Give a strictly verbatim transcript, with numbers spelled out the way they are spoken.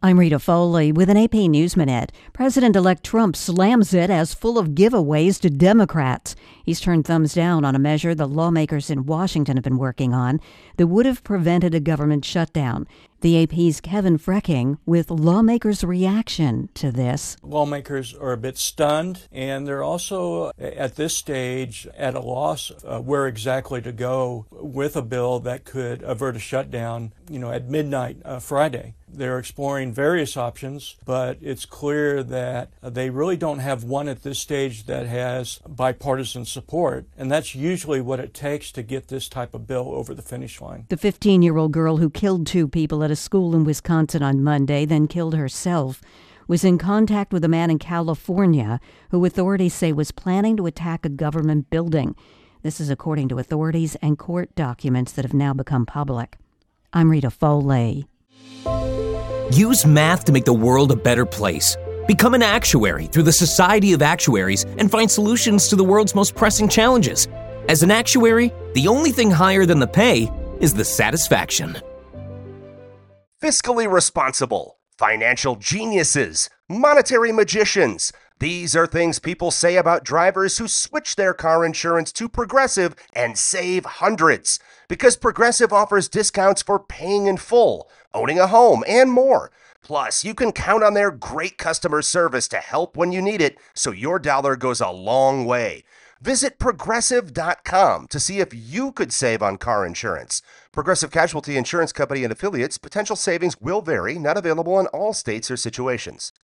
I'm Rita Foley with an A P News Minute. President-elect Trump slams it as full of giveaways to Democrats. He's turned thumbs down on a measure the lawmakers in Washington have been working on that would have prevented a government shutdown. The A P's Kevin Frecking with lawmakers' reaction to this. Lawmakers are a bit stunned, and they're also at this stage at a loss uh, where exactly to go with a bill that could avert a shutdown, you know, at midnight uh, Friday. They're exploring various options, but it's clear that they really don't have one at this stage that has bipartisan support, and that's usually what it takes to get this type of bill over the finish line. The fifteen-year-old girl who killed two people at a school in Wisconsin on Monday, then killed herself, was in contact with a man in California who authorities say was planning to attack a government building. This is according to authorities and court documents that have now become public. I'm Rita Foley. Use math to make the world a better place. Become an actuary through the Society of Actuaries and find solutions to the world's most pressing challenges. As an actuary, the only thing higher than the pay is the satisfaction. Fiscally responsible, financial geniuses, monetary magicians. These are things people say about drivers who switch their car insurance to Progressive and save hundreds. Because Progressive offers discounts for paying in full, owning a home, and more. Plus, you can count on their great customer service to help when you need it, so your dollar goes a long way. Visit Progressive dot com to see if you could save on car insurance. Progressive Casualty Insurance Company and affiliates. Potential savings will vary. Not available in all states or situations.